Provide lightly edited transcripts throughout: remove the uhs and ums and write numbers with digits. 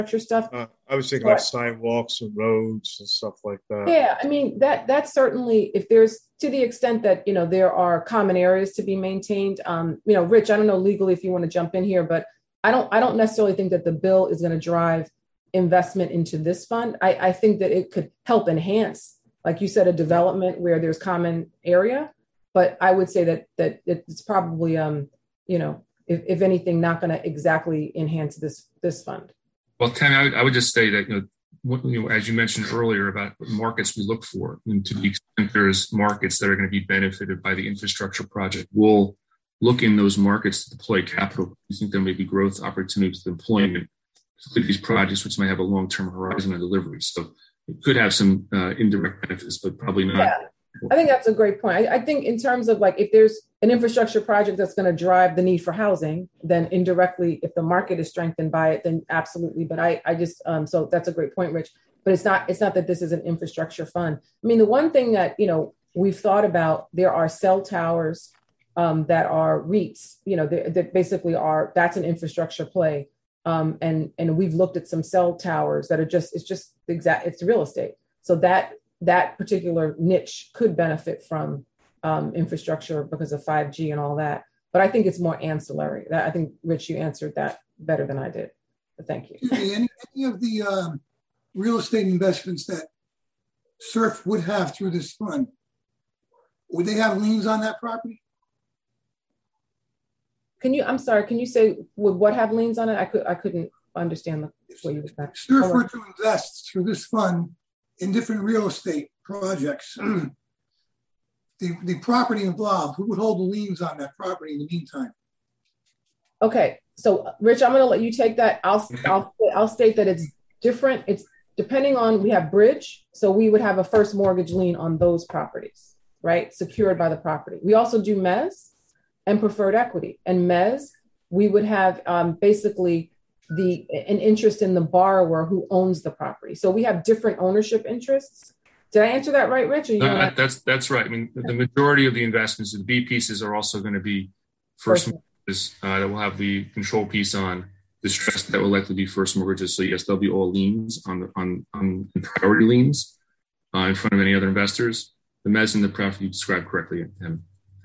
stuff. I was thinking So like sidewalks and roads and stuff like that. yeah, I mean that's certainly, if there's, to the extent that there are common areas to be maintained. Rich, I don't know legally if you want to jump in here, but I don't necessarily think that the bill is going to drive investment into this fund. I think that it could help enhance, like you said, a development where there's common area. But I would say that it's probably if anything, not going to exactly enhance this fund. Well, Tammy, I would just say that as you mentioned earlier about markets we look for, and to the extent there's markets that are going to be benefited by the infrastructure project, we'll look in those markets to deploy capital. We think there may be growth opportunities to deployment, particularly these projects which might have a long-term horizon of delivery. So it could have some indirect benefits, but probably not. Yeah. I think that's a great point. I think in terms of like, if there's an infrastructure project that's going to drive the need for housing, then indirectly, if the market is strengthened by it, then absolutely. But I just, so that's a great point, Rich. But it's not that this is an infrastructure fund. I mean, the one thing that, we've thought about, there are cell towers that are REITs, that basically that's an infrastructure play. And we've looked at some cell towers that are it's real estate. So that particular niche could benefit from infrastructure because of 5G and all that. But I think it's more ancillary. I think, Rich, you answered that better than I did. But thank you. Any of the real estate investments that SURF would have through this fund, would they have liens on that property? I'm sorry, can you say, would what have liens on it? I couldn't understand what you were saying. SURF were to invest through this fund in different real estate projects. The property involved, who would hold the liens on that property in the meantime? Okay, so Rich, I'm going to let you take that. I'll state that it's different. It's depending on, we have bridge, so we would have a first mortgage lien on those properties, right? Secured by the property. We also do mezz and preferred equity. And mezz, we would have basically an interest in the borrower who owns the property. So we have different ownership interests. Did I answer that right, Rich? That's right. I mean, the majority of the investments, the B pieces, are also going to be first mortgages that will have the control piece on distress that will likely be first mortgages. So yes, there'll be all liens on priority liens in front of any other investors. The mezz and the pref you described correctly, Tim.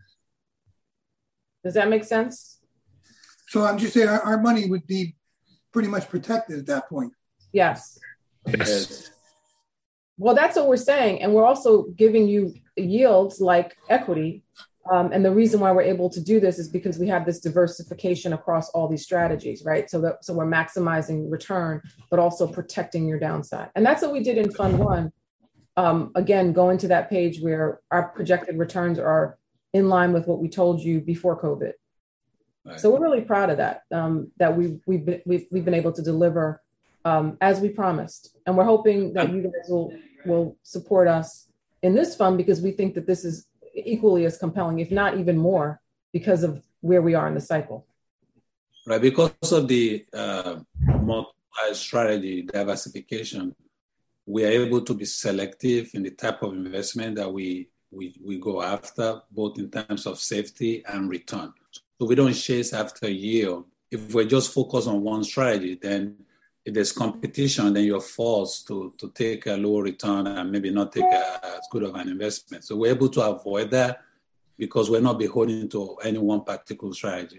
Does that make sense? So I'm just saying our money would be pretty much protected at that point. Yes. Yes. Well, that's what we're saying. And we're also giving you yields like equity. And the reason why we're able to do this is because we have this diversification across all these strategies, right? So we're maximizing return, but also protecting your downside. And that's what we did in Fund One. Again, going to that page where our projected returns are in line with what we told you before COVID. Right. So we're really proud of that, that we've been able to deliver as we promised. And we're hoping that you guys will support us in this fund, because we think that this is equally as compelling, if not even more, because of where we are in the cycle. Right, because of the multi-strategy diversification, we are able to be selective in the type of investment that we go after, both in terms of safety and return. So we don't chase after yield. If we're just focused on one strategy, then if there's competition, then you're forced to take a lower return and maybe not take as good of an investment. So we're able to avoid that because we're not beholden to any one particular strategy.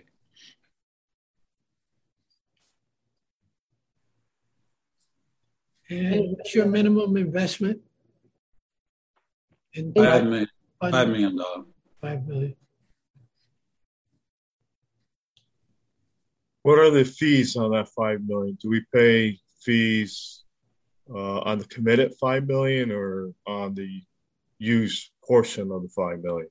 And what's your minimum investment? In $5 million. $5 million. $5 million. What are the fees on that $5 million? Do we pay fees on the committed $5 million or on the used portion of the $5 million?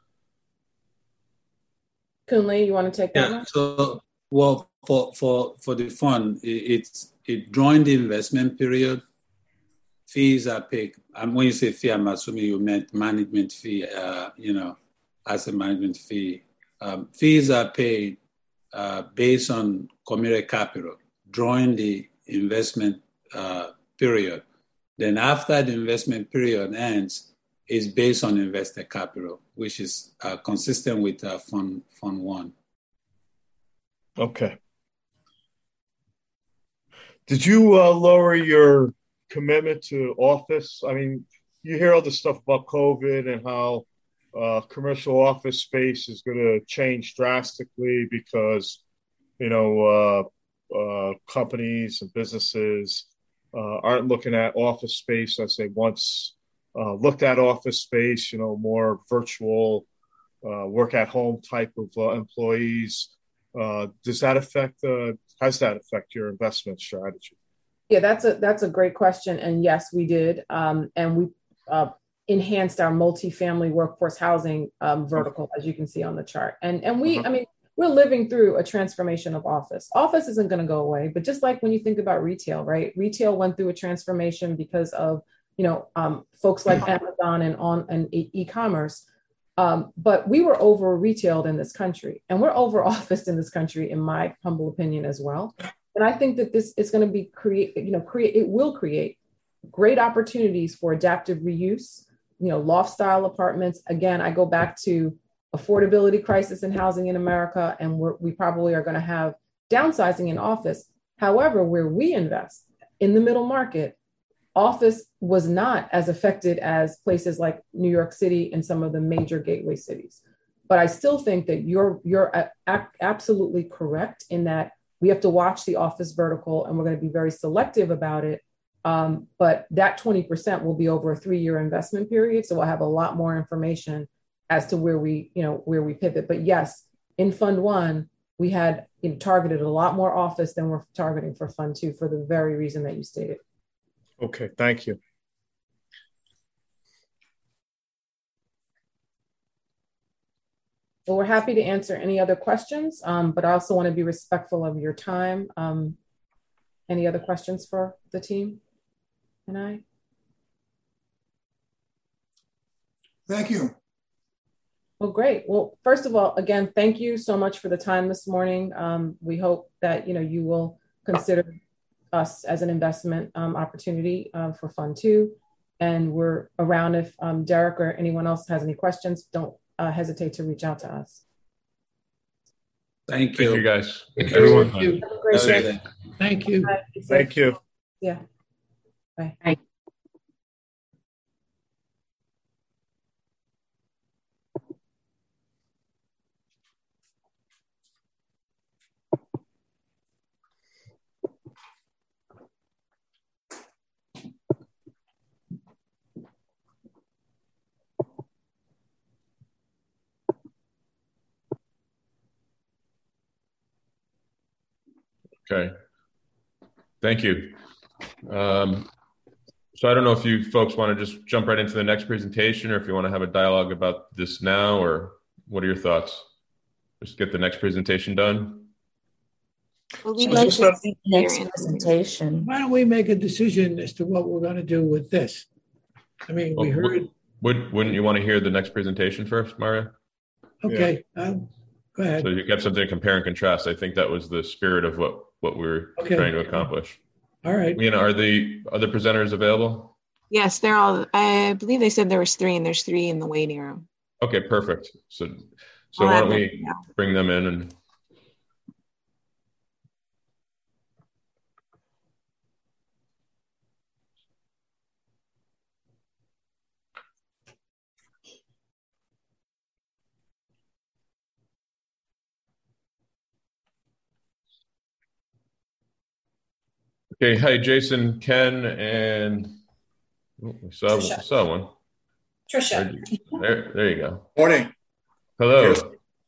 Kunle, you want to take that one? So, well, for the fund, it during the investment period, fees are paid. And when you say fee, I'm assuming you meant management fee, asset management fee. Fees are paid based on committed capital during the investment period. Then after the investment period ends, it's based on invested capital, which is consistent with Fund One. Okay. Did you lower your commitment to office? I mean, you hear all this stuff about COVID and how commercial office space is going to change drastically because, companies and businesses aren't looking at office space as they once looked at office space, more virtual work at home type of employees. Has that affect your investment strategy? Yeah, that's a great question. And yes, we did. And we enhanced our multifamily workforce housing vertical, as you can see on the chart. And we, I mean, we're living through a transformation of office. Office isn't going to go away, but just like when you think about retail, right? Retail went through a transformation because of, folks like Amazon and e-commerce. But we were over retailed in this country, and we're over officed in this country, in my humble opinion as well. And I think that this is going to be it will create great opportunities for adaptive reuse, loft style apartments. Again, I go back to affordability crisis in housing in America, and we probably are going to have downsizing in office. However, where we invest in the middle market, office was not as affected as places like New York City and some of the major gateway cities. But I still think that you're absolutely correct in that we have to watch the office vertical, and we're going to be very selective about it. But that 20% will be over a 3-year investment period. So we'll have a lot more information as to where we pivot. But yes, in Fund 1, we had targeted a lot more office than we're targeting for Fund 2 for the very reason that you stated. Okay, thank you. Well, we're happy to answer any other questions, but I also want to be respectful of your time. Any other questions for the team and I? Thank you. Well, great. Well, first of all, again, thank you so much for the time this morning. We hope that you will consider us as an investment opportunity for Fund 2. And we're around if Derek or anyone else has any questions. Don't hesitate to reach out to us. Thank you, guys. Thank you, everyone. Thank you. Have a great day. Thank you. Bye. Thank you. Yeah. Bye. Okay. Thank you. So I don't know if you folks want to just jump right into the next presentation, or if you want to have a dialogue about this now, or what are your thoughts? Just get the next presentation done. Well, we'd like to see the next presentation. Why don't we make a decision as to what we're going to do with this? I mean, we heard. Wouldn't you want to hear the next presentation first, Mario? Okay, go ahead. So you have something to compare and contrast. I think that was the spirit of what we're trying to accomplish. All right. Lena, are the other presenters available? Yes, they're all. I believe they said there was 3, and there's 3 in the waiting room. Okay, perfect. So why don't we bring them in and. Okay, hi, Jason, Ken, and we saw one. Trisha. There you go. Morning. Hello. Cheers.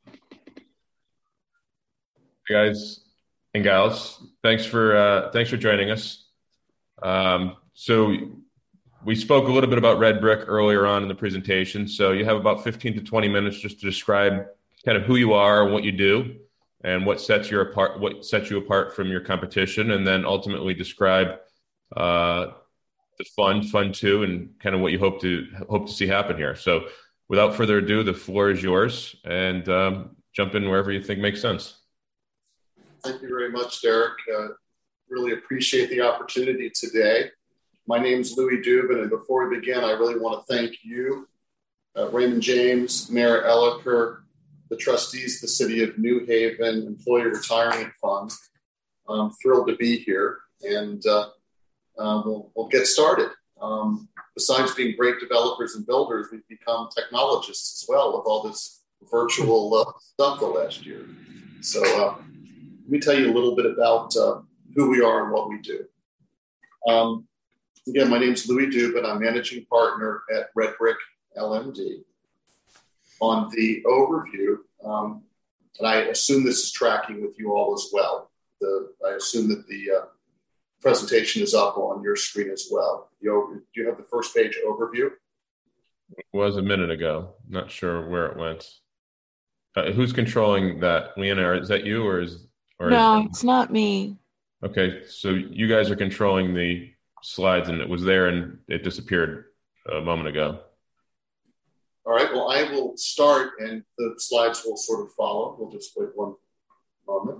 Hey guys and gals. Thanks for joining us. So we spoke a little bit about Red Brick earlier on in the presentation. So you have about 15 to 20 minutes just to describe kind of who you are and what you do, and what sets you apart from your competition, and then ultimately describe the Fund 2, and kind of what you hope to see happen here. So without further ado, the floor is yours, and jump in wherever you think makes sense. Thank you very much, Derek. Really appreciate the opportunity today. My name is Louis Dubin, and before we begin, I really want to thank you, Raymond James, Mayor Elicker, the trustees of the City of New Haven Employee Retirement Fund. I'm thrilled to be here. and we'll get started. Besides being great developers and builders, we've become technologists as well with all this virtual stuff the last year. So let me tell you a little bit about who we are and what we do. Again, my name is Louis Dubin. I'm managing partner at Red Brick LMD. On the overview, and I assume this is tracking with you all as well. I assume that the presentation is up on your screen as well. Do you have the first page overview? It was a minute ago. Not sure where it went. Who's controlling that? Leanna, is that you or No, it's not me. Okay, so you guys are controlling the slides, and it was there and it disappeared a moment ago. All right, well, I will start and the slides will sort of follow. We'll just wait one moment.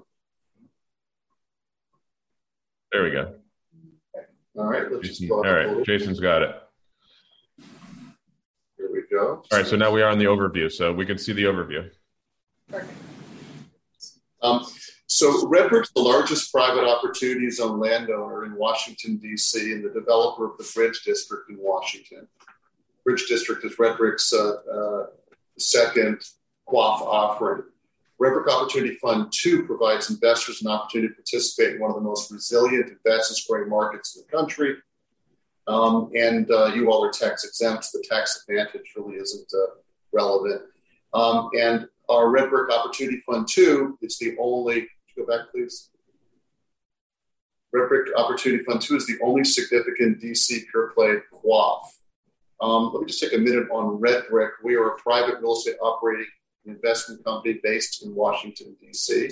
There we go. All right, let's Jason, just go. all right, Jason's got it. Here we go. All right, so now we are on the overview, so we can see the overview. So Red Brick's the largest private opportunity zone landowner in Washington, D.C., and the developer of the Bridge District in Washington. Bridge District is Red Brick's second QOF offering. Red Brick Opportunity Fund 2 provides investors an opportunity to participate in one of the most resilient and fastest-growing markets in the country. And you all are tax exempt. The tax advantage really isn't relevant. And our Red Brick Opportunity Fund 2 is the only, go back please. Red Brick Opportunity Fund 2 is the only significant DC pure play QOF. Let me just take a minute on Red Brick. We are a private real estate operating investment company based in Washington, D.C.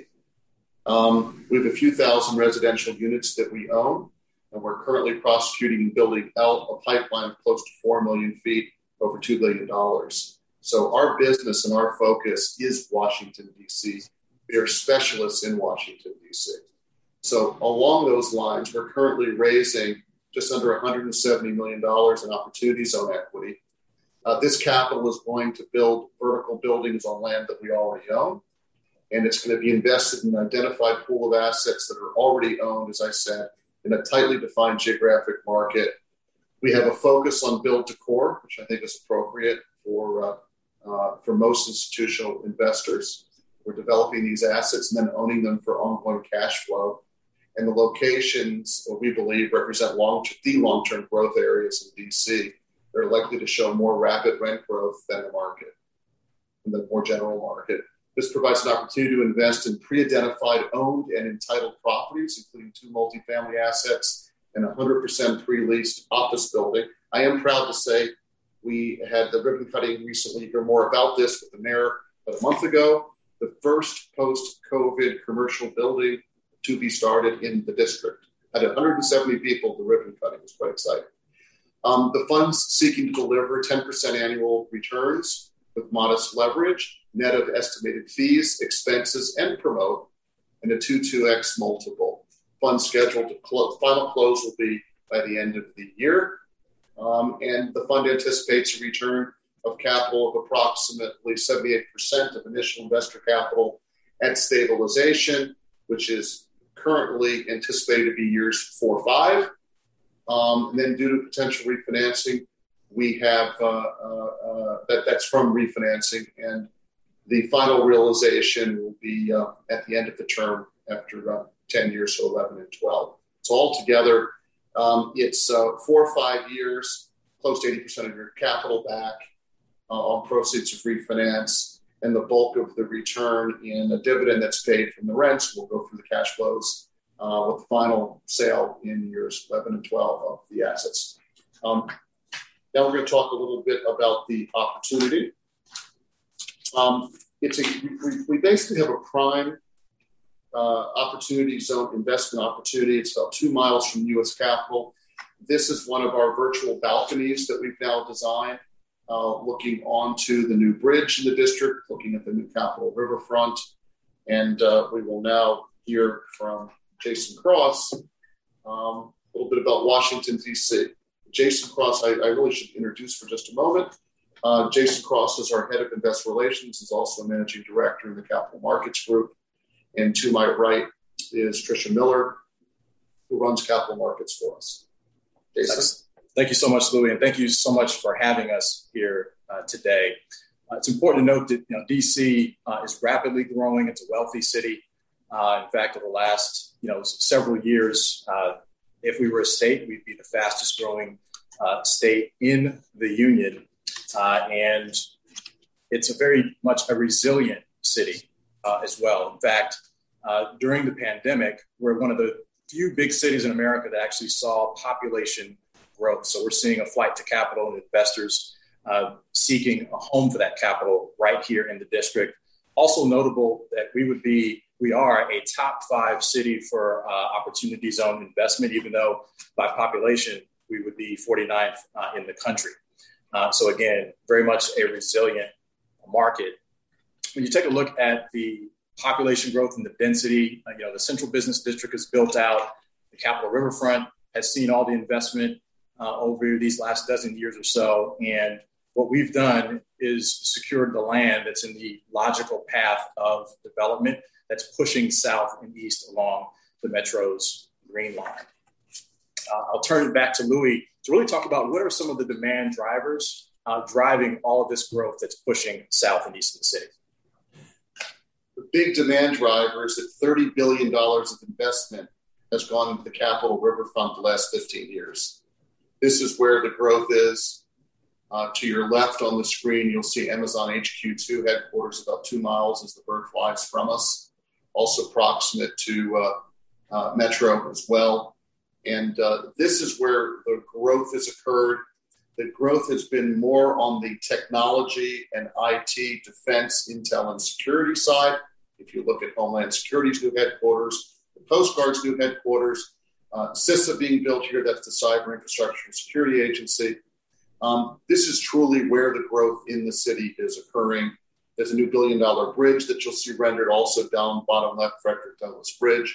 We have a few thousand residential units that we own, and we're currently prosecuting and building out a pipeline of close to 4 million feet, over $2 billion. So our business and our focus is Washington, D.C. We are specialists in Washington, D.C. So along those lines, we're currently raising just under $170 million in opportunity zone equity. This capital is going to build vertical buildings on land that we already own, and it's going to be invested in an identified pool of assets that are already owned, as I said, in a tightly defined geographic market. We have a focus on build to core, which I think is appropriate for most institutional investors. We're developing these assets and then owning them for ongoing cash flow. And the locations, we believe, represent the long-term growth areas in DC. They're likely to show more rapid rent growth than the market, in the more general market. This provides an opportunity to invest in pre-identified owned and entitled properties, including 2 multifamily assets and 100% pre-leased office building. I am proud to say we had the ribbon cutting recently. Hear more about this with the mayor about a month ago. The first post-COVID commercial building to be started in the district. Had 170 people at the ribbon cutting. It was quite exciting. The fund's seeking to deliver 10% annual returns with modest leverage, net of estimated fees, expenses, and promote, and a 2x multiple. Fund scheduled to final close will be by the end of the year. And the fund anticipates a return of capital of approximately 78% of initial investor capital at stabilization, which is currently anticipated to be years 4 or 5. And then due to potential refinancing, we have that's from refinancing, and the final realization will be at the end of the term after 10 years, so 11 and 12. So altogether, it's 4 or 5 years, close to 80% of your capital back on proceeds of refinance, and the bulk of the return in a dividend that's paid from the rents will go through the cash flows with the final sale in years 11 and 12 of the assets. Now we're going to talk a little bit about the opportunity. We basically have a prime opportunity zone investment opportunity. It's about 2 miles from U.S. Capitol. This is one of our virtual balconies that we've now designed, looking onto the new bridge in the district, looking at the new Capitol Riverfront. And we will now hear from Jason Cross a little bit about Washington, D.C. Jason Cross, I really should introduce for just a moment. Jason Cross is our head of investor relations, is also a managing director in the Capital Markets Group. And to my right is Tricia Miller, who runs capital markets for us. Jason? Thank you so much, Louis, and thank you so much for having us here today. It's important to note that DC is rapidly growing. It's a wealthy city. In fact, over the last several years, if we were a state, we'd be the fastest growing state in the union, and it's a very much a resilient city as well. In fact, during the pandemic, we're one of the few big cities in America that actually saw population growth. So we're seeing a flight to capital and investors seeking a home for that capital right here in the district. Also notable that we are a top 5 city for opportunity zone investment, even though by population we would be 49th in the country. So again, very much a resilient market. When you take a look at the population growth and the density, the central business district is built out. The Capitol Riverfront has seen all the investment over these last dozen years or so. And what we've done is secured the land that's in the logical path of development that's pushing south and east along the Metro's Green Line. I'll turn it back to Louis to really talk about what are some of the demand drivers driving all of this growth that's pushing south and east of the city. The big demand driver is that $30 billion of investment has gone into the Capitol Riverfront the last 15 years. This is where the growth is. To your left on the screen, you'll see Amazon HQ2 headquarters about 2 miles as the bird flies from us, also proximate to Metro as well. And this is where the growth has occurred. The growth has been more on the technology and IT, defense, intel, and security side. If you look at Homeland Security's new headquarters, the Coast Guard's new headquarters, CISA being built here, that's the Cyber Infrastructure and Security Agency. This is truly where the growth in the city is occurring. There's a new $1 billion bridge that you'll see rendered also down bottom left, Frederick Douglass Bridge.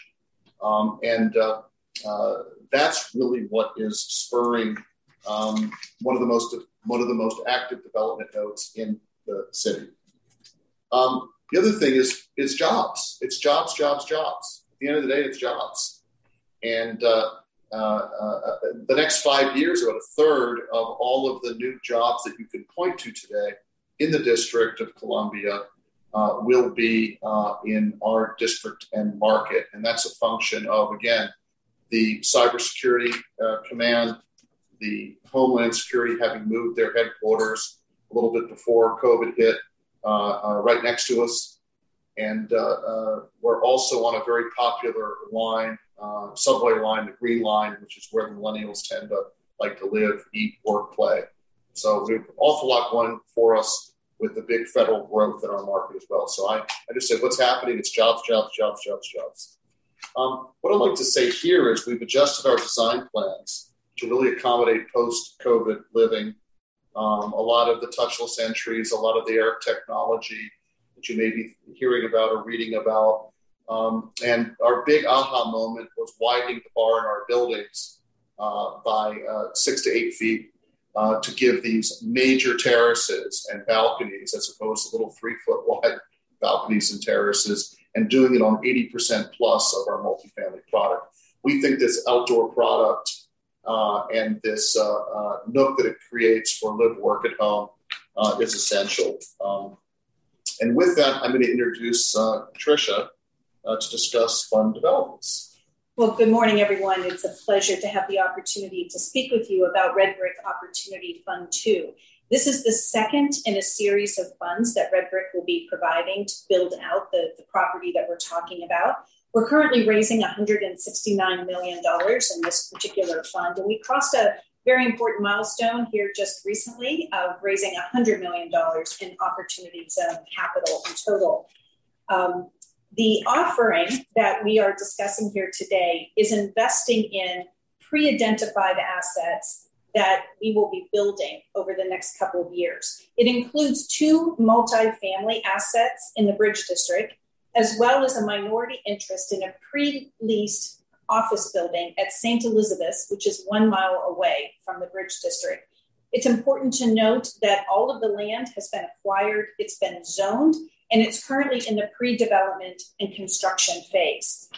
That's really what is spurring one of the most active development nodes in the city. The other thing is jobs. It's jobs. At the end of the day, it's jobs. And the next 5 years, about a third of all of the new jobs that you can point to today in the District of Columbia will be in our district and market. And that's a function of, again, the Cybersecurity Command, the Homeland Security having moved their headquarters a little bit before COVID hit right next to us. And we're also on a very popular line, subway line, the Green Line, which is where the millennials tend to like to live, eat, work, play. So we have an awful lot going for us with the big federal growth in our market as well. So I just said, what's happening? It's jobs. What I'd like to say here is we've adjusted our design plans to really accommodate post-COVID living. A lot of the touchless entries, a lot of the air technology that you may be hearing about or reading about. And our big aha moment was widening the bar in our buildings by 6 to 8 feet to give these major terraces and balconies as opposed to little 3-foot wide balconies and terraces, and doing it on 80% plus of our multifamily product. We think this outdoor product and this nook that it creates for live, work at home is essential. And with that, I'm going to introduce Tricia to discuss fund developments. Well, good morning, everyone. It's a pleasure to have the opportunity to speak with you about Red Brick Opportunity Fund 2. This is the second in a series of funds that Red Brick will be providing to build out the property that we're talking about. We're currently raising $169 million in this particular fund, and we crossed a very important milestone here just recently of raising $100 million in Opportunity Zone capital in total. The offering that we are discussing here today is investing in pre-identified assets that we will be building over the next couple of years. It includes 2 multifamily assets in the Bridge District, as well as a minority interest in a pre-leased office building at St. Elizabeth's, which is 1 mile away from the Bridge District. It's important to note that all of the land has been acquired, it's been zoned, and it's currently in the pre-development and construction phase.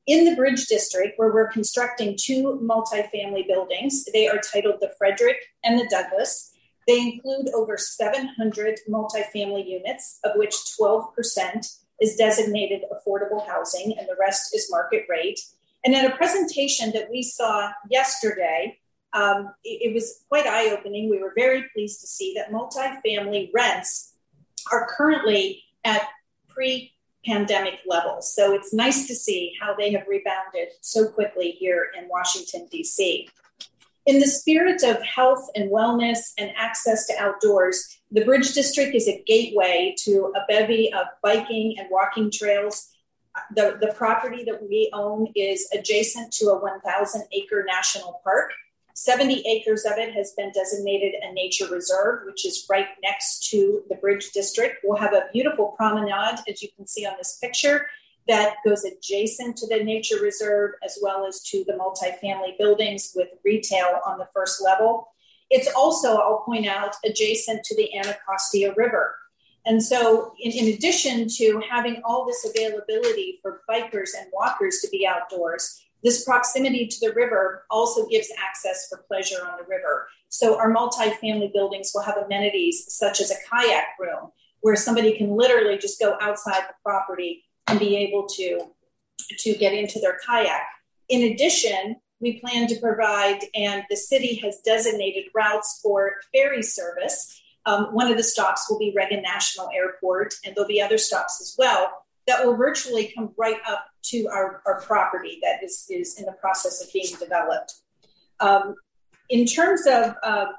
In the Bridge District, where we're constructing 2 multifamily buildings, they are titled the Frederick and the Douglas. They include over 700 multifamily units, of which 12% is designated affordable housing and the rest is market rate. And in a presentation that we saw yesterday, it was quite eye-opening. We were very pleased to see that multifamily rents are currently at pre-pandemic levels. So it's nice to see how they have rebounded so quickly here in Washington, D.C. In the spirit of health and wellness and access to outdoors, the Bridge District is a gateway to a bevy of biking and walking trails. The property that we own is adjacent to a 1,000-acre national park. 70 acres of it has been designated a nature reserve, which is right next to the Bridge District. We'll have a beautiful promenade, as you can see on this picture, that goes adjacent to the nature reserve, as well as to the multifamily buildings with retail on the first level. It's also, I'll point out, adjacent to the Anacostia River. And so in addition to having all this availability for bikers and walkers to be outdoors, this proximity to the river also gives access for pleasure on the river. So our multifamily buildings will have amenities such as a kayak room where somebody can literally just go outside the property and be able to get into their kayak. In addition, we plan to provide, and the city has designated routes for ferry service. One of the stops will be Reagan National Airport, and there'll be other stops as well that will virtually come right up to our property that is in the process of being developed. In terms of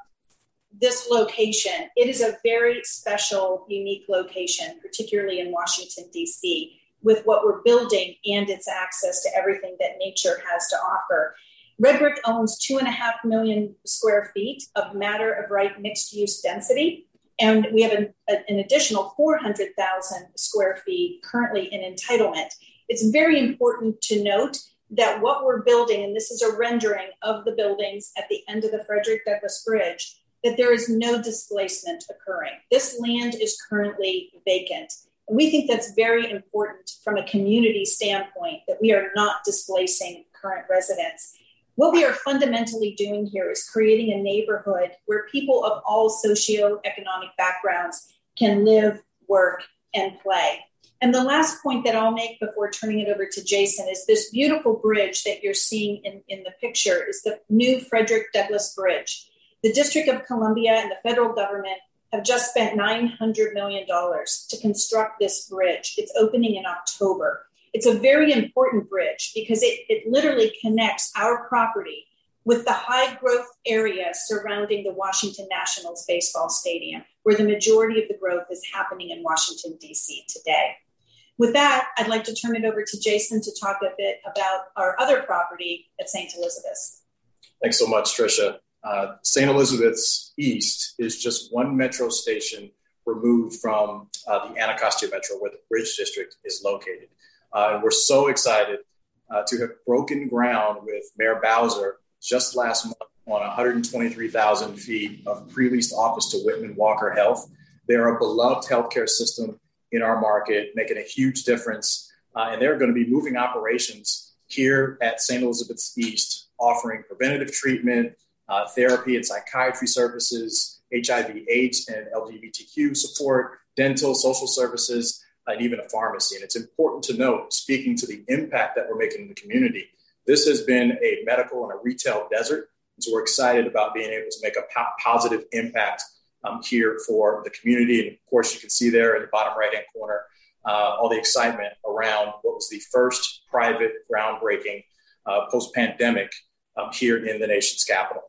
this location, it is a very special, unique location, particularly in Washington, D.C., with what we're building and its access to everything that nature has to offer. Red Brick owns 2.5 million square feet of matter of right mixed use density. And we have an additional 400,000 square feet currently in entitlement. It's very important to note that what we're building, and this is a rendering of the buildings at the end of the Frederick Douglass Bridge, that there is no displacement occurring. This land is currently vacant. And we think that's very important from a community standpoint, that we are not displacing current residents. What we are fundamentally doing here is creating a neighborhood where people of all socioeconomic backgrounds can live, work, and play. And the last point that I'll make before turning it over to Jason is this beautiful bridge that you're seeing in the picture is the new Frederick Douglass Bridge. The District of Columbia and the federal government have just spent $900 million to construct this bridge. It's opening in October. It's a very important bridge because it literally connects our property with the high growth area surrounding the Washington Nationals baseball stadium, where the majority of the growth is happening in Washington, D.C. today. With that, I'd like to turn it over to Jason to talk a bit about our other property at St. Elizabeth's. Thanks so much, Tricia. St. Elizabeth's East is just one metro station removed from the Anacostia Metro, where the Bridge District is located. And we're so excited to have broken ground with Mayor Bowser just last month on 123,000 feet of pre-leased office to Whitman Walker Health. They're a beloved healthcare system in our market, making a huge difference. And they're going to be moving operations here at St. Elizabeth's East, offering preventative treatment, therapy and psychiatry services, HIV/AIDS and LGBTQ support, dental, social services, and even a pharmacy. And it's important to note, speaking to the impact that we're making in the community, this has been a medical and a retail desert. And so we're excited about being able to make a positive impact here for the community. And of course, you can see there in the bottom right-hand corner, all the excitement around what was the first private groundbreaking post-pandemic here in the nation's capital.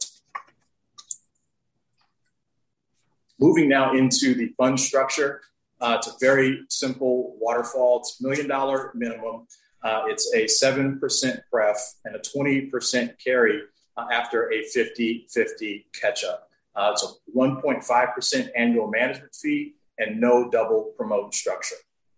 Moving now into the fund structure. It's a very simple waterfall. It's $1 million minimum. It's a 7% pref and a 20% carry after a 50-50 catch-up. It's a 1.5% annual management fee and no double promote structure.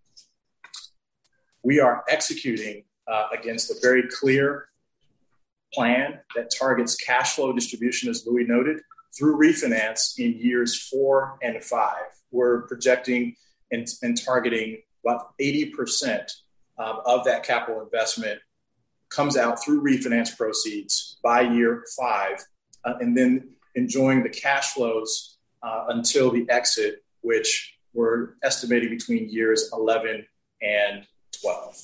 We are executing against a very clear plan that targets cash flow distribution, as Louis noted, through refinance in years 4 and 5. We're projecting and targeting about 80% of that capital investment comes out through refinance proceeds by year 5, and then enjoying the cash flows until the exit, which we're estimating between years 11 and 12.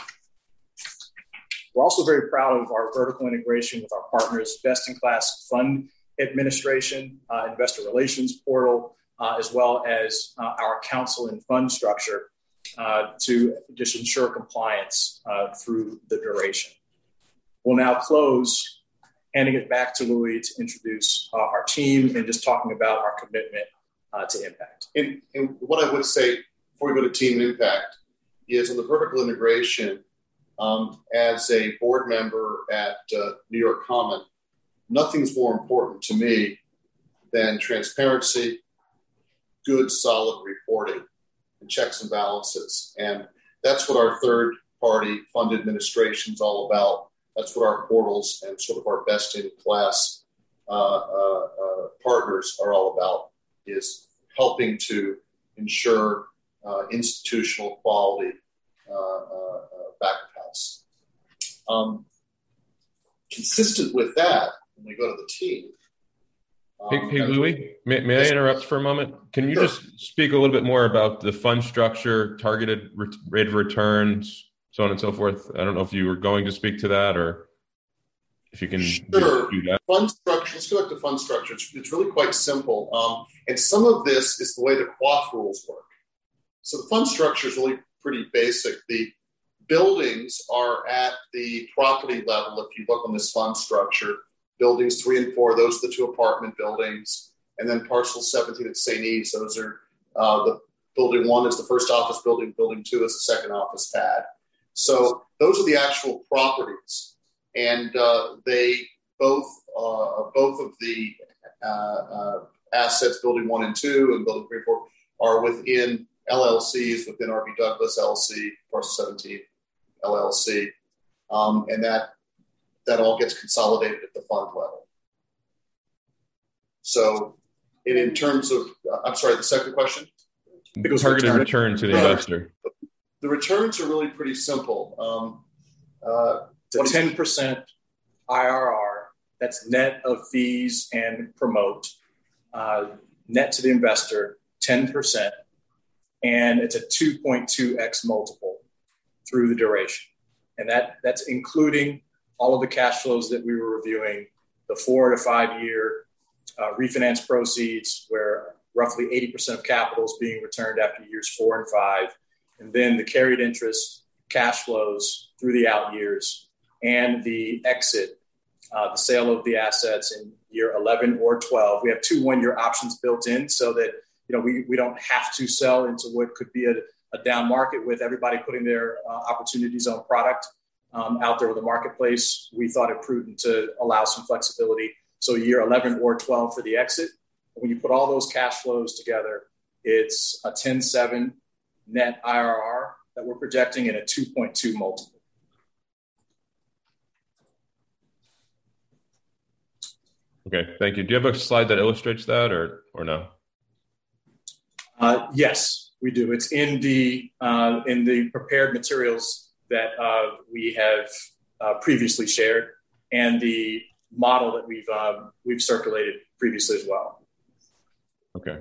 We're also very proud of our vertical integration with our partners, best-in-class fund administration, investor relations portal, as well as our counsel and fund structure to just ensure compliance through the duration. We'll now close, handing it back to Louis to introduce our team and just talking about our commitment to impact. And what I would say before we go to team impact is on the vertical integration, as a board member at New York Common, nothing's more important to me than transparency, good, solid reporting, and checks and balances. And that's what our third-party fund administration is all about. That's what our portals and sort of our best-in-class partners are all about, is helping to ensure institutional quality back of house. Consistent with that, when we go to the team. Hey Louis, may I interrupt for a moment? Can you just speak a little bit more about the fund structure, targeted rate of returns, so on and so forth? I don't know if you were going to speak to that or if you can do that. Fund structure, let's go back to fund structure. It's really quite simple. And some of this is the way the QOF rules work. So the fund structure is really pretty basic. The buildings are at the property level. If you look on this fund structure, buildings 3 and 4, those are the 2 apartment buildings. And then parcel 17 at St. E's, those are the building 1 is the first office building, building 2 is the second office pad. So those are the actual properties. And they both of the assets, building 1 and 2 and building 3 and 4, are within LLCs, within R.B. Douglas LLC, parcel 17 LLC. And that all gets consolidated at the fund level. So in terms of, I'm sorry, the second question? Targeted return to the investor. The returns are really pretty simple. It's a 10% IRR, that's net of fees and promote, net to the investor, 10%, and it's a 2.2x multiple through the duration. And that's including all of the cash flows that we were reviewing, the 4 to 5 year refinance proceeds, where roughly 80% of capital is being returned after years 4 and 5, and then the carried interest cash flows through the out years, and the exit, the sale of the assets in year 11 or 12. We have 2 1-year options built in so that we don't have to sell into what could be a down market with everybody putting their opportunities on product out there in the marketplace. We thought it prudent to allow some flexibility. So year 11 or 12 for the exit. When you put all those cash flows together, it's a 10.7 net IRR that we're projecting and a 2.2 multiple. Okay, thank you. Do you have a slide that illustrates that or no? Yes, we do. It's in the prepared materials that we have previously shared, and the model that we've circulated previously as well. Okay.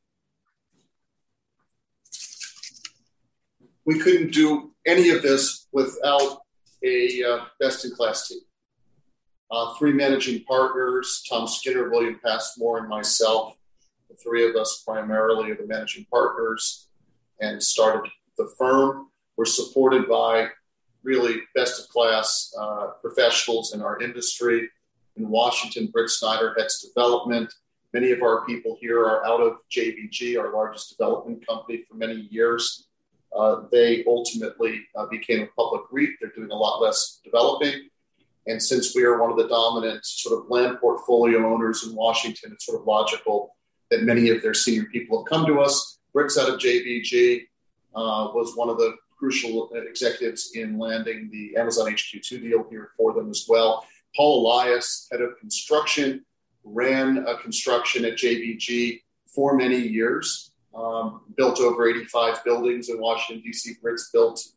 We couldn't do any of this without a best-in-class team. 3 managing partners, Tom Skinner, William Passmore, and myself. The 3 of us primarily are the managing partners and started the firm. We're supported by really best-of-class professionals in our industry. In Washington, Britt Snyder heads development. Many of our people here are out of JBG, our largest development company, for many years. They ultimately became a public REIT. They're doing a lot less developing. And since we are one of the dominant sort of land portfolio owners in Washington, it's sort of logical that many of their senior people have come to us. Britt's out of JBG, was one of the crucial executives in landing the Amazon HQ2 deal here for them as well. Paul Elias, head of construction, ran construction at JBG for many years, built over 85 buildings in Washington, D.C. Britt's built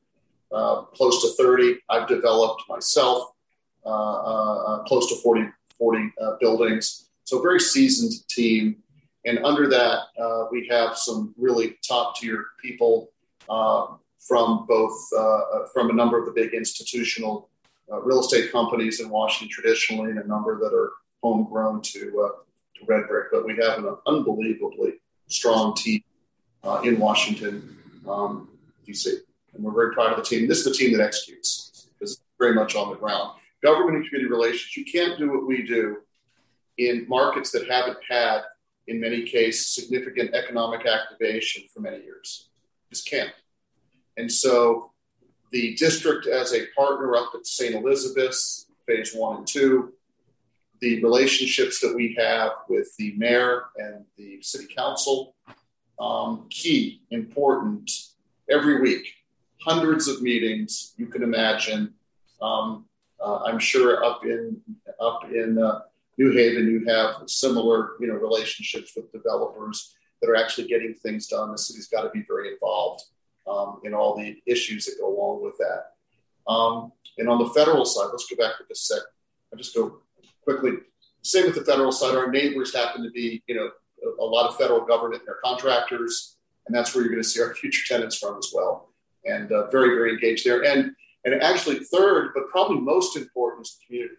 close to 30. I've developed myself close to 40 buildings. So very seasoned team. And under that, we have some really top-tier people from a number of the big institutional real estate companies in Washington traditionally, and a number that are homegrown to Red Brick. But we have an unbelievably strong team in Washington, D.C. And we're very proud of the team. This is the team that executes, because it's very much on the ground. Government and community relations, you can't do what we do in markets that haven't had, in many cases, significant economic activation for many years. Just can't. And so the district as a partner up at St. Elizabeth's, phase 1 and 2, the relationships that we have with the mayor and the city council, key, important, every week, hundreds of meetings, you can imagine. I'm sure up in New Haven, you have similar, relationships with developers that are actually getting things done. The city's got to be very involved in all the issues that go along with that. And on the federal side, let's go back for just a sec. I'll just go quickly. Same with the federal side. Our neighbors happen to be, a lot of federal government and their contractors, and that's where you're going to see our future tenants from as well. And very, very engaged there. And actually third, but probably most important, is the community.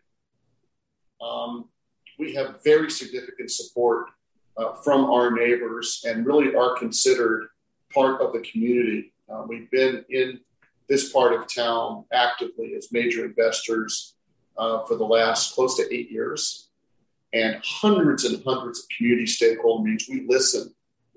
We have very significant support from our neighbors, and really are considered part of the community. We've been in this part of town actively as major investors for the last close to 8 years, and hundreds and hundreds of community stakeholder meetings. We listen,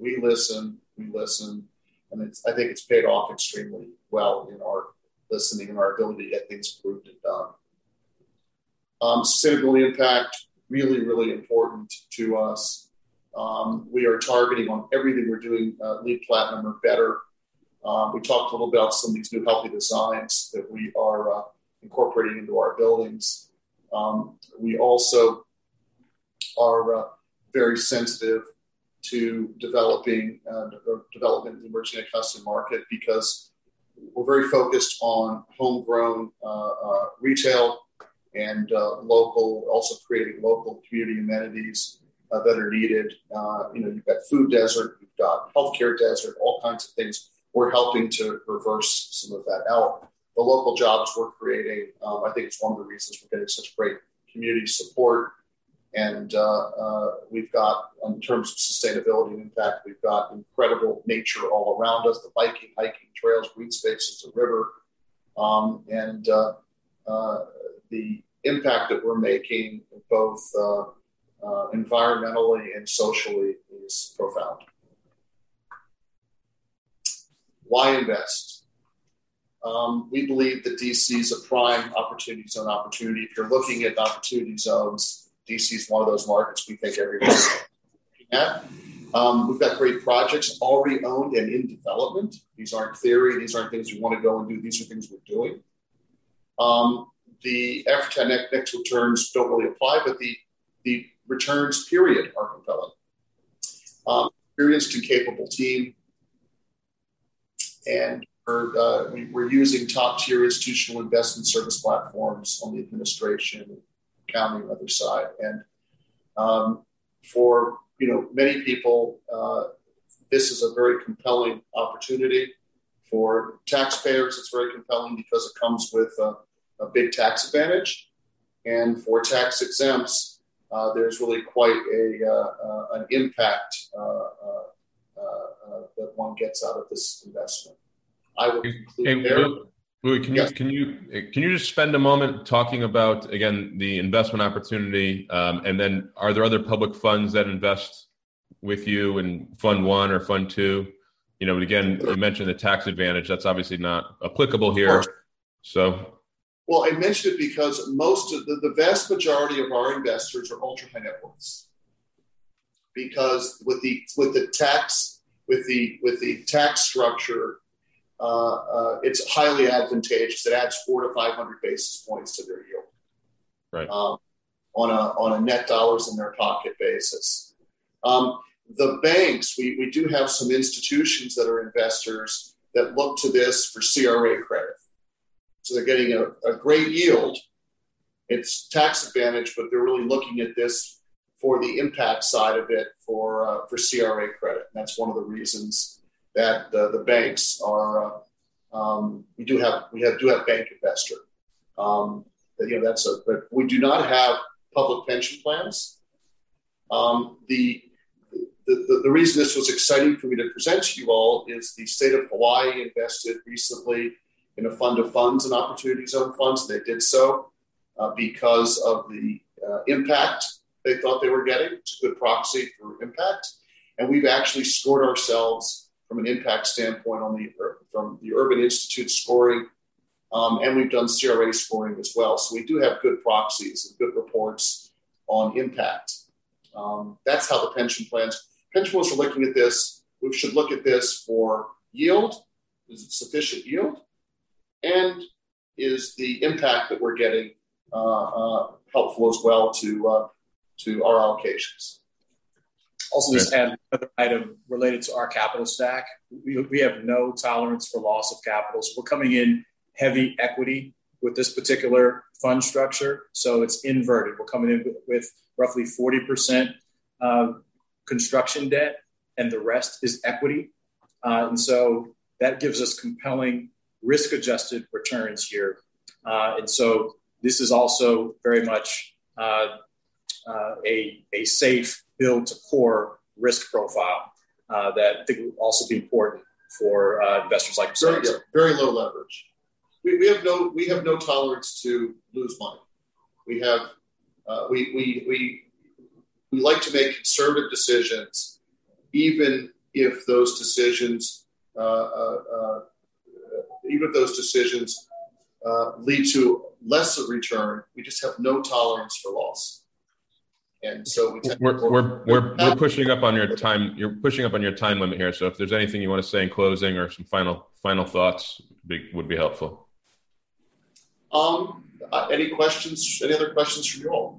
and I think it's paid off extremely well in our listening and our ability to get things approved and done. Sustainability impact, really, really important to us. We are targeting on everything we're doing LEED Platinum or better. We talked a little about some of these new healthy designs that we are incorporating into our buildings. We also are very sensitive to development in the emerging and custom market, because we're very focused on homegrown retail and local, also creating local community amenities that are needed. You've got food desert, you've got healthcare desert, all kinds of things. We're helping to reverse some of that out. The local jobs we're creating, I think it's one of the reasons we're getting such great community support. And we've got, in terms of sustainability and impact, we've got incredible nature all around us, the biking, hiking trails, green spaces, a river. And the impact that we're making both environmentally and socially is profound. Why invest? We believe that DC is a prime opportunity zone opportunity. If you're looking at opportunity zones, DC is one of those markets we think everybody's looking at. We've got great projects already owned and in development. These aren't theory. These aren't things we want to go and do. These are things we're doing. The after-tax returns don't really apply, but the returns, period, are compelling. Experienced and capable team. And we're using top-tier institutional investment service platforms on the administration, accounting, and other side. And for many people, this is a very compelling opportunity. For taxpayers, it's very compelling because it comes with a big tax advantage. And for tax exempts, there's really quite an impact that one gets out of this investment. I will conclude there. Louis, can you just spend a moment talking about, again, the investment opportunity, and then are there other public funds that invest with you in Fund 1 or Fund 2? Again, you mentioned the tax advantage. That's obviously not applicable here. So, well, I mentioned it because most of the vast majority of our investors are ultra high net worths. Because with the tax structure, it's highly advantageous. It adds 400 to 500 basis points to their yield, right? On a net dollars in their pocket basis. The banks, we do have some institutions that are investors that look to this for CRA credit. So they're getting a great yield. It's tax advantage, but they're really looking at this for the impact side of it for CRA credit. And that's one of the reasons that the banks are. We do have bank investor. But we do not have public pension plans. The reason this was exciting for me to present to you all is the state of Hawaii invested recently in a fund of funds and opportunity zone funds. They did so because of the impact they thought they were getting. It's a good proxy for impact. And we've actually scored ourselves from an impact standpoint from the Urban Institute scoring, and we've done CRA scoring as well. So we do have good proxies and good reports on impact. That's how the pension plans are looking at this. We should look at this for yield. Is it sufficient yield? And is the impact that we're getting helpful as well to our allocations? Also, just add another item related to our capital stack. We have no tolerance for loss of capital. So we're coming in heavy equity with this particular fund structure. So it's inverted. We're coming in with roughly 40% construction debt, and the rest is equity. And so that gives us compelling risk-adjusted returns here. And so this is also very much a safe build to core risk profile that I think will also be important for investors like yourselves. Very low leverage. We have no tolerance to lose money. We like to make conservative decisions, even if those decisions lead to less of return. We just have no tolerance for loss. And so we're pushing up on your time. You're pushing up on your time limit here. So if there's anything you want to say in closing or some final thoughts, would be helpful. Any questions? Any other questions from you all?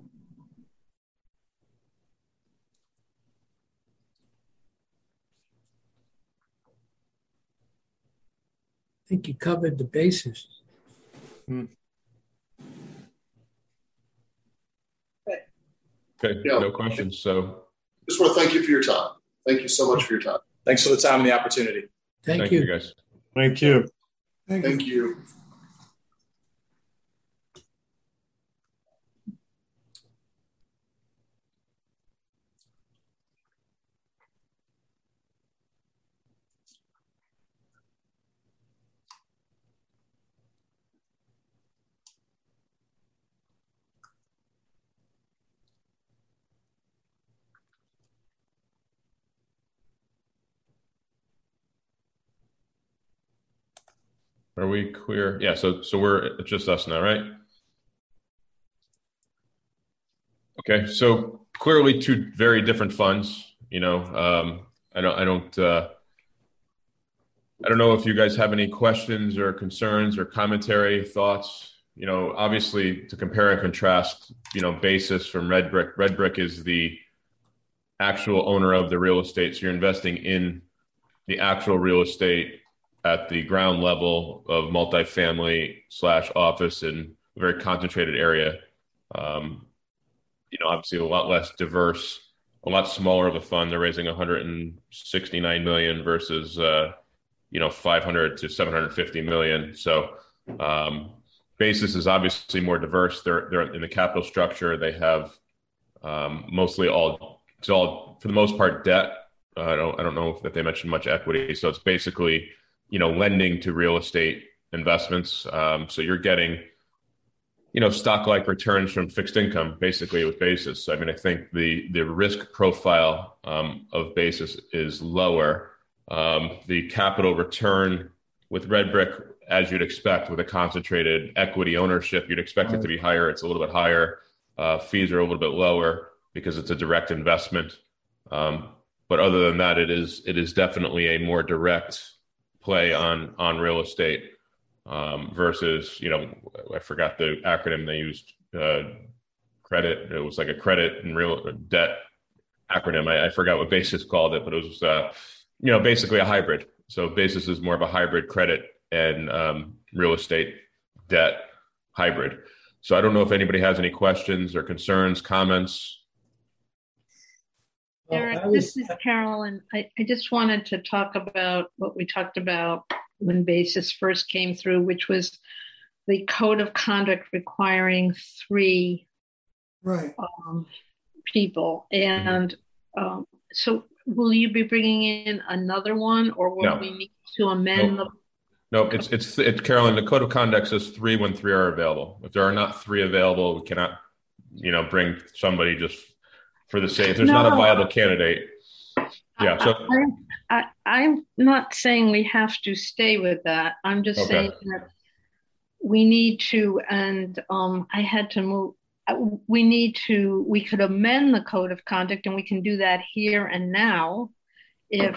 I think you covered the bases. Okay, no questions. So just want to thank you for your time. Thank you so much for your time. Thanks for the time and the opportunity. Thank you, guys. Thank you. Thank you. Are we clear? Yeah. So it's just us now, right? Okay. So clearly two very different funds. I don't know if you guys have any questions or concerns or commentary, thoughts. Obviously to compare and contrast, basis from Red Brick. Red Brick is the actual owner of the real estate. So you're investing in the actual real estate at the ground level of multifamily / office in a very concentrated area. Obviously a lot less diverse, a lot smaller of a fund. They're raising $169 million versus, 500 to 750 million. So basis is obviously more diverse. They're in the capital structure. They have mostly all for the most part debt. I don't know if they mentioned much equity. So it's basically lending to real estate investments. So you're getting, stock-like returns from fixed income, basically with basis. I mean, I think the risk profile of basis is lower. The capital return with Red Brick, as you'd expect with a concentrated equity ownership, you'd expect it to be higher. It's a little bit higher. Fees are a little bit lower because it's a direct investment. But other than that, it is definitely a more direct play on real estate versus, I forgot the acronym they used, credit. It was like a credit and real debt acronym. I forgot what basis called it, but it was, basically a hybrid. So basis is more of a hybrid credit and real estate debt hybrid. So I don't know if anybody has any questions or concerns, comments. Well, Eric, this is Carolyn. I just wanted to talk about what we talked about when Basis first came through, which was the code of conduct requiring 3 people. And so will you be bringing in another one, or will we need to amend the? No, it's Carolyn. The code of conduct says 3 when 3 are available. If there are not 3 available, we cannot, bring somebody just for the sake. If there's not a viable candidate. Yeah. So I'm not saying we have to stay with that. I'm just saying that we need to, and I had to move. We could amend the code of conduct, and we can do that here and now. If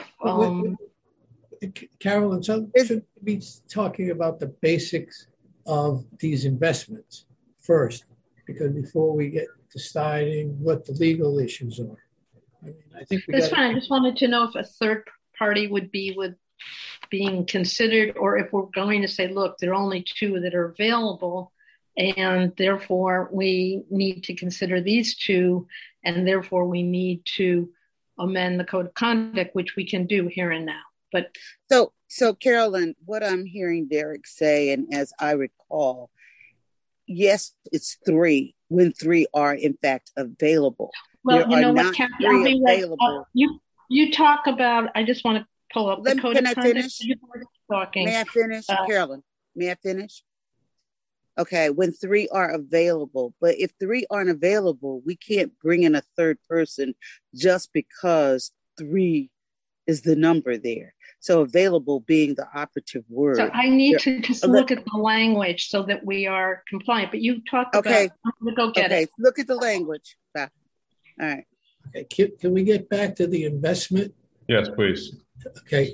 Carolyn, so should be talking about the basics of these investments first, because before we get deciding what the legal issues are. I think that's fine. I just wanted to know if a third party would be being considered, or if we're going to say, look, there are only 2 that are available, and therefore we need to consider these 2, and therefore we need to amend the code of conduct, which we can do here and now. But so Carolyn, what I'm hearing Derek say, and as I recall, yes, it's 3 when 3 are in fact available. Well, you know what, Kathy, you talk about, I just want to pull up the code of conduct. Can I finish? May I finish, Carolyn? May I finish? Okay, when 3 are available. But if 3 aren't available, we can't bring in a third person just because 3 is the number there. So available being the operative word. So I need to just look at the language so that we are compliant. But you talk about, I'm going to go get it. Look at the language. All right. Okay, can we get back to the investment? Yes, please. Okay,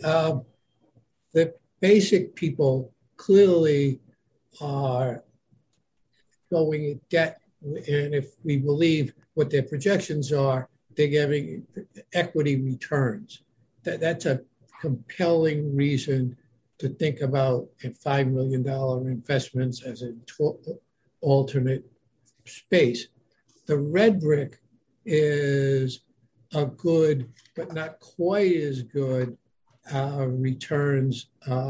the basic people clearly are going in debt, and if we believe what their projections are, they're getting equity returns. That's a compelling reason to think about $5 million investments as an alternate space. The red brick is a good, but not quite as good returns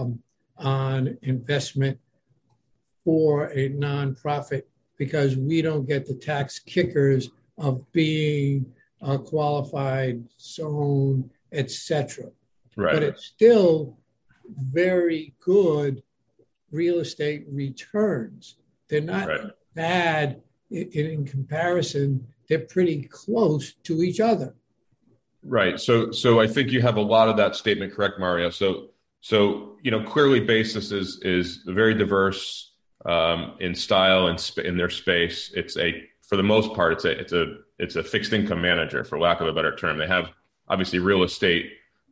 on investment for a nonprofit, because we don't get the tax kickers of being a qualified zone, etc. Right. But it's still very good real estate returns. They're not bad in comparison. They're pretty close to each other. Right. So I think you have a lot of that statement correct, Mario. So clearly Basis is very diverse in style and in their space. For the most part, it's a fixed income manager, for lack of a better term. They have obviously real estate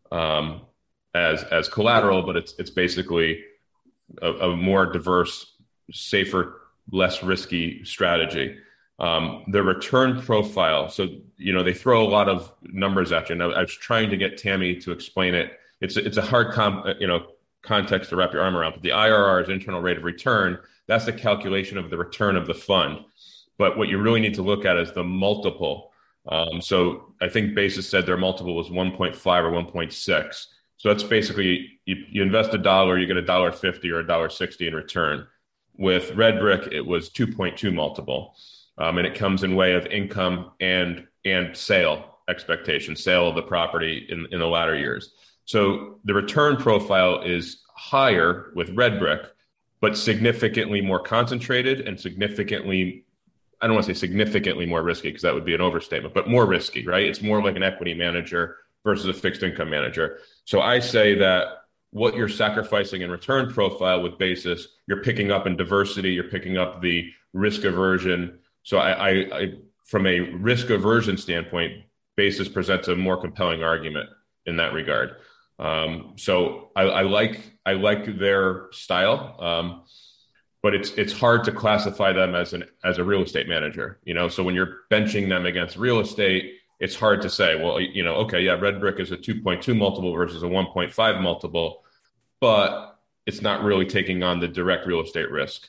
as collateral, but it's basically a more diverse, safer, less risky strategy. The return profile. So, they throw a lot of numbers at you. And I was trying to get Tammy to explain it. It's a hard context to wrap your arm around, but the IRR is internal rate of return. That's the calculation of the return of the fund. But what you really need to look at is the multiple. So I think Basis said their multiple was 1.5 or 1.6. So that's basically, you invest $1, you get $1.50 or $1.60 in return. With Red Brick, it was 2.2 multiple. And it comes in way of income and sale expectation, sale of the property in the latter years. So the return profile is higher with Red Brick, but significantly more concentrated and significantly, I don't want to say significantly more risky because that would be an overstatement, but more risky, right? It's more like an equity manager versus a fixed income manager. So I say that what you're sacrificing in return profile with Basis, you're picking up in diversity, you're picking up the risk aversion. So I from a risk aversion standpoint, Basis presents a more compelling argument in that regard. So I like their style, but it's hard to classify them as a real estate manager. So when you're benching them against real estate, it's hard to say, well, Red Brick is a 2.2 multiple versus a 1.5 multiple, but it's not really taking on the direct real estate risk.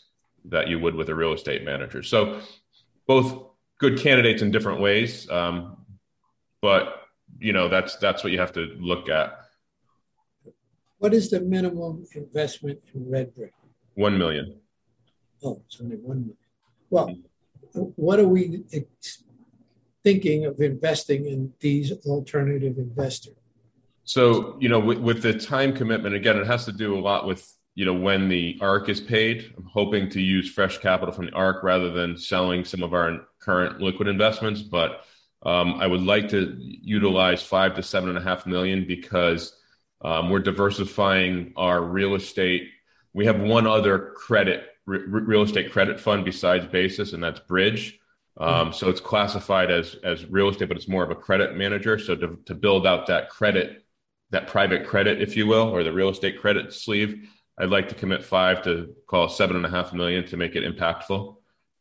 that you would with a real estate manager. So both good candidates in different ways. But that's what you have to look at. What is the minimum investment in Red Brick? $1 million. Oh, it's only $1 million. Well, what are we thinking of investing in these alternative investors? So, with the time commitment, again, it has to do a lot with, when the ARC is paid. I'm hoping to use fresh capital from the ARC rather than selling some of our current liquid investments. But I would like to utilize $5 to $7.5 million because we're diversifying our real estate. We have one other real estate credit fund besides Basis, and that's Bridge. So it's classified as real estate, but it's more of a credit manager. So to build out that credit, that private credit, if you will, or the real estate credit sleeve, I'd like to commit $5 to call $7.5 million to make it impactful.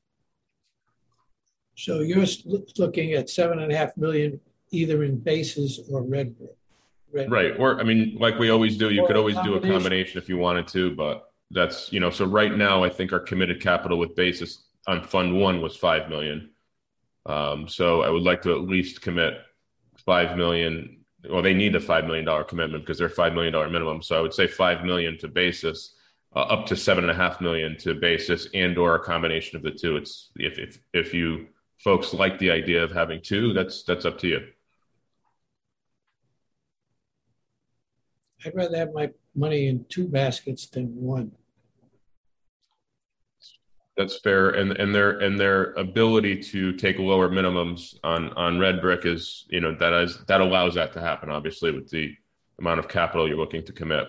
So you're looking at $7.5 million either in Basis or Red Brick. Right. Or, like we always do, you could always do a combination if you wanted to, but that's, so right now I think our committed capital with Basis on Fund 1 was $5 million. So I would like to at least commit $5 million. Well, they need a $5 million commitment because they're $5 million minimum. So I would say $5 million to Basis, up to $7.5 million to Basis, and or a combination of the two. It's if you folks like the idea of having two, that's up to you. I'd rather have my money in two baskets than one. That's fair, and their ability to take lower minimums on Red Brick is, that allows that to happen. Obviously, with the amount of capital you're looking to commit.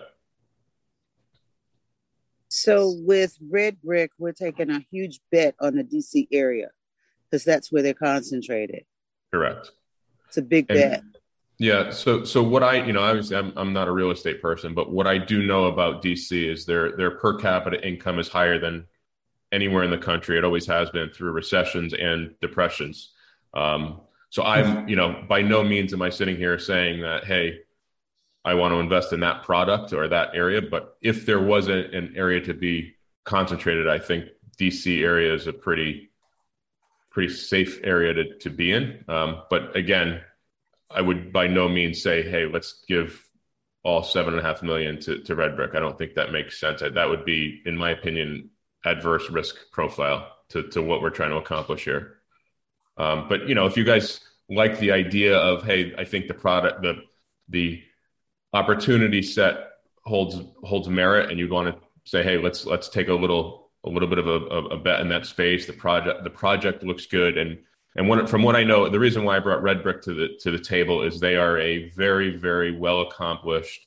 So with Red Brick, we're taking a huge bet on the DC area because that's where they're concentrated. Correct. It's a big bet. Yeah. So what obviously I'm not a real estate person, but what I do know about DC is their per capita income is higher than anywhere in the country. It always has been through recessions and depressions. So I'm, by no means am I sitting here saying that, hey, I want to invest in that product or that area. But if there was an area to be concentrated, I think DC area is a pretty safe area to be in. But again, I would by no means say, hey, let's give all $7.5 million to Red Brick. I don't think that makes sense. That would be, in my opinion, adverse risk profile to what we're trying to accomplish here. But if you guys like the idea of, hey, I think the product, the opportunity set holds merit, and you want to say, hey, let's take a little bit of a bet in that space. The project looks good, and from what I know, the reason why I brought Red Brick to the table is they are a very, very well accomplished,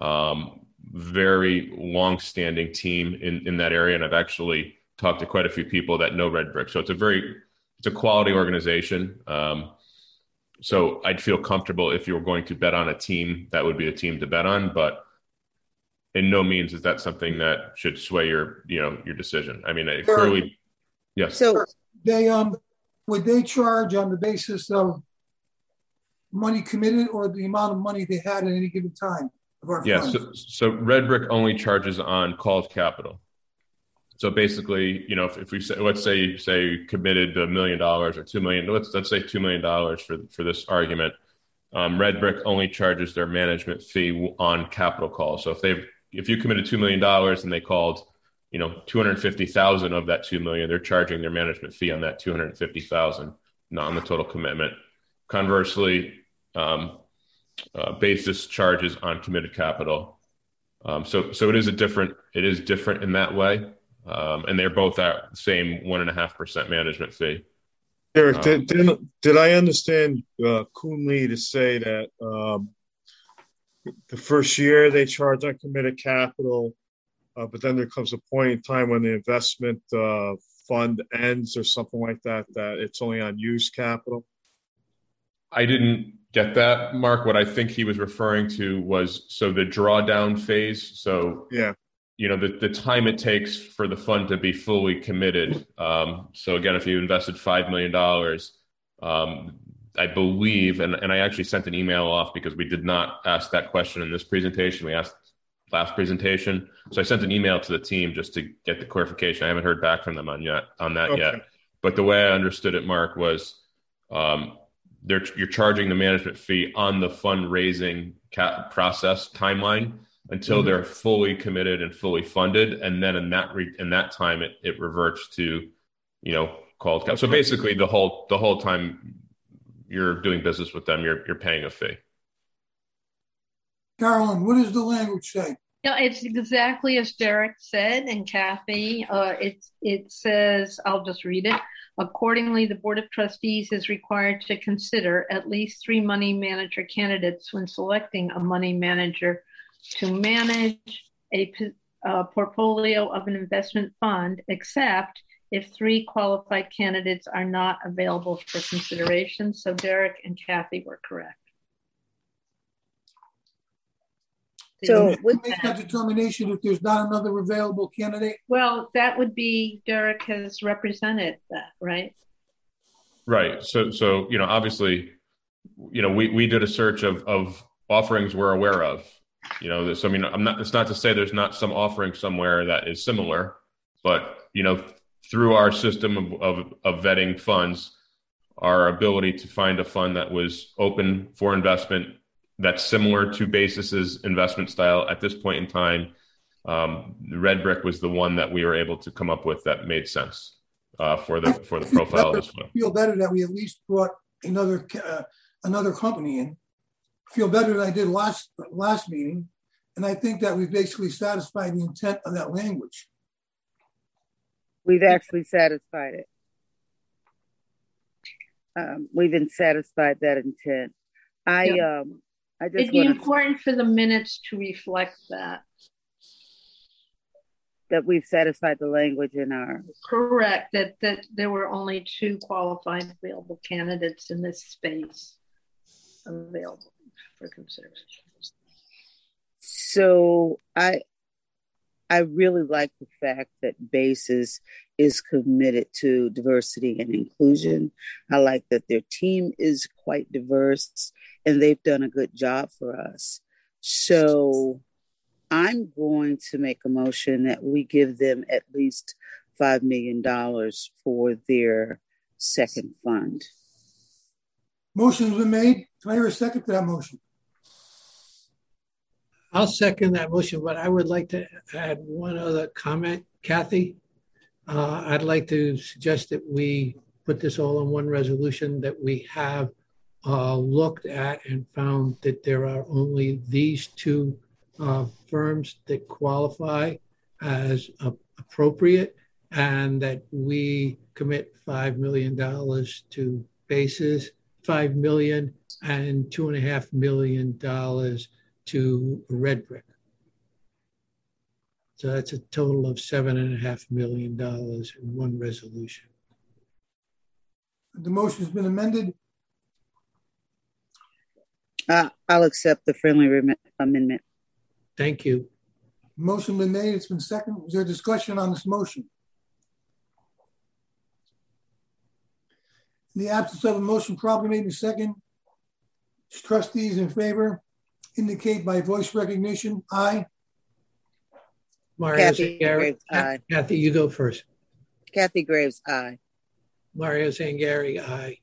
very long-standing team in that area, and I've actually talked to quite a few people that know Red Brick. So it's a quality organization. So I'd feel comfortable if you were going to bet on a team, that would be a team to bet on. But in no means is that something that should sway your decision. Clearly, yes. So they would they charge on the basis of money committed or the amount of money they had at any given time? Yeah, so Red Brick only charges on called capital. So basically, if we say, let's say you committed $1 million or $2 million, let's say $2 million for this argument. Red Brick only charges their management fee on capital calls. So if you committed $2 million and they called, $250,000 of that $2 million, they're charging their management fee on that $250,000, not on the total commitment. Conversely, Basis charges on committed capital. So it is different in that way. And they're both at the same 1.5% management fee. Derek, did I understand Kuhn Lee to say that the first year they charge on committed capital, but then there comes a point in time when the investment fund ends or something like that it's only on used capital? I didn't get that, Mark. What I think he was referring to was the drawdown phase. So yeah. The time it takes for the fund to be fully committed. So again, if you invested $5 million, I believe, and I actually sent an email off because we did not ask that question in this presentation. We asked last presentation. So I sent an email to the team just to get the clarification. I haven't heard back from them on that yet. But the way I understood it, Mark, was you're charging the management fee on the fundraising process timeline until they're fully committed and fully funded, and then in that time it reverts to, called cap. So basically, the whole time you're doing business with them, you're paying a fee. Carolyn, what does the language say? Yeah, it's exactly as Derek said, and Kathy. It says, I'll just read it. Accordingly, the Board of Trustees is required to consider at least 3 money manager candidates when selecting a money manager to manage a portfolio of an investment fund, except if 3 qualified candidates are not available for consideration. So Derek and Kathy were correct. So we make that determination if there's not another available candidate? Well, that would be, Derek has represented that, right? Right. So obviously, we did a search of offerings we're aware of. So it's not to say there's not some offering somewhere that is similar, but through our system of vetting funds, our ability to find a fund that was open for investment that's similar to Basis's investment style at this point in time, Red Brick was the one that we were able to come up with that made sense for the profile of this fund. I feel better that we at least brought another company in. I feel better than I did last meeting, and I think that we've basically satisfied the intent of that language. We've actually satisfied it. We've been satisfied that intent. It'd be important for the minutes to reflect that we've satisfied the language in our. Correct, that there were only 2 qualified available candidates in this space available for consideration. So I really like the fact that Basis is committed to diversity and inclusion. I like that their team is quite diverse and they've done a good job for us. So I'm going to make a motion that we give them at least $5 million for their second fund. Motion's been made. Can I hear a second to that motion? I'll second that motion, but I would like to add one other comment, Kathy. I'd like to suggest that we put this all in one resolution, that we have looked at and found that there are only these 2 firms that qualify as appropriate, and that we commit $5 million to Basis, $5 million and $2.5 million to Red Brick. So that's a total of $7.5 million in one resolution. The motion has been amended. I'll accept the friendly amendment. Thank you. Motion been made. It's been seconded. Is there discussion on this motion? In the absence of a motion properly made in second, trustees in favor indicate by voice recognition. Aye. Mario Kathy Graves, aye. Kathy, you go first. Kathy Graves, aye. Mario Zangari, aye.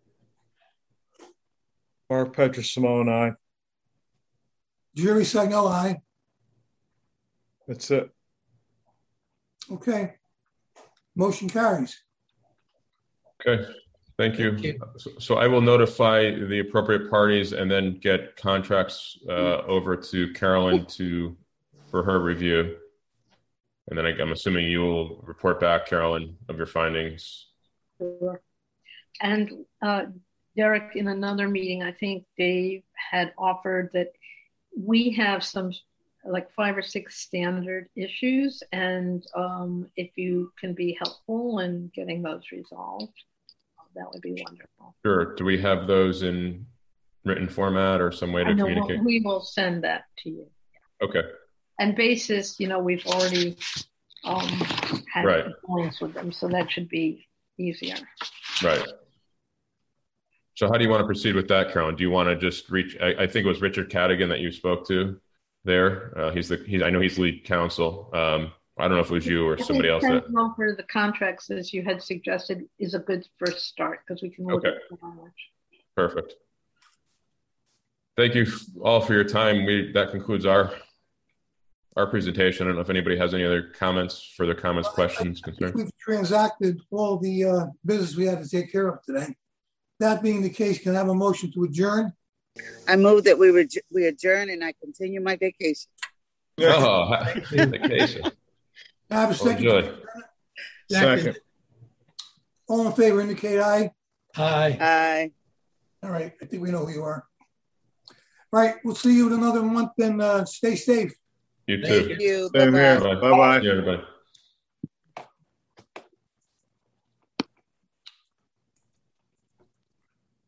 Mark Petrosimone, aye. Jerry Sagnell, aye. That's it. Okay. Motion carries. Okay. Thank you. So I will notify the appropriate parties and then get contracts over to Carolyn for her review. And then I'm assuming you will report back, Carolyn, of your findings. Sure. And Derek, in another meeting, I think Dave had offered that we have some like 5 or 6 standard issues. And if you can be helpful in getting those resolved, that would be wonderful. Sure. Do we have those in written format or some way to communicate? We will send that to you. Okay. And Basis, we've already had compliance with them, so that should be easier. Right. So how do you want to proceed with that, Carolyn? Do you want to just reach, I think it was Richard Cadigan that you spoke to there. I know he's lead counsel. I don't know if it was you or somebody else. That over the contracts, as you had suggested, is a good first start because we can look at how much. Perfect. Thank you all for your time. That concludes our presentation. I don't know if anybody has any other further comments, questions, concerns. We've transacted all the business we had to take care of today. That being the case, can I have a motion to adjourn? I move that we adjourn and I continue my vacation. Oh, vacation. I have a second. Second. All in favor indicate aye. Aye. Aye. All right. I think we know who you are. All right. We'll see you in another month and stay safe. You too. Thank you. Bye-bye. Bye-bye. Yeah, everybody.